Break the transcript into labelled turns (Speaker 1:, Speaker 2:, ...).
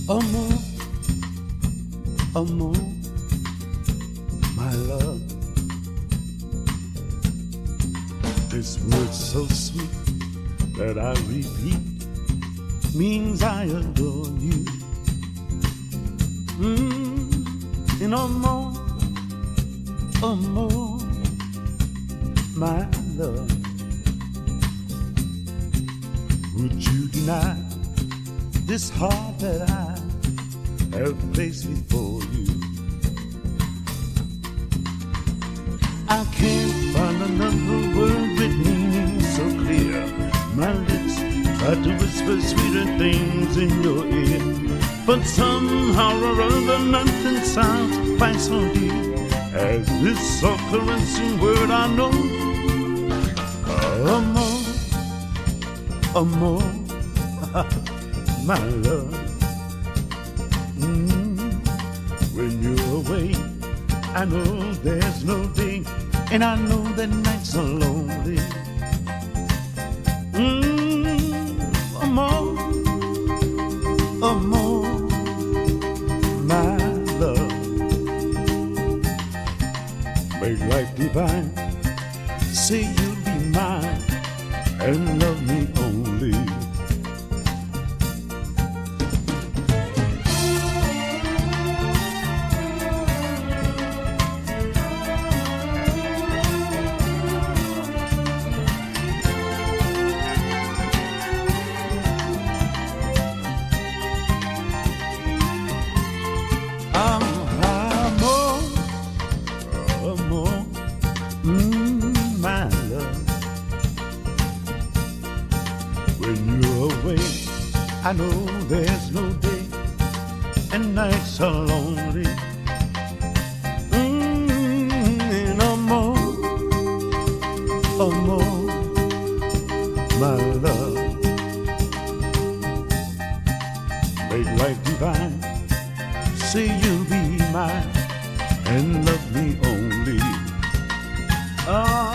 Speaker 1: Amor, amor, my love. This word so sweet that I repeat means I adore you. And amor, amor, my love. Would you deny this heart that I have placed before you? I can't find another word with meaning so clear. My lips try to whisper sweeter things in your ear, but somehow or other nothing sounds quite so dear as this soft caressing word I know. Amor, amor, my love. When you're away, I know there's no day, and I know that nights are lonely. Amor, amor, my love. Make life divine. Say you'll be mine and love me only. My love. When you're away, I know there's no day, and nights are lonely. And amor, amor, my love. Make life divine. Say you'll be mine and love me only.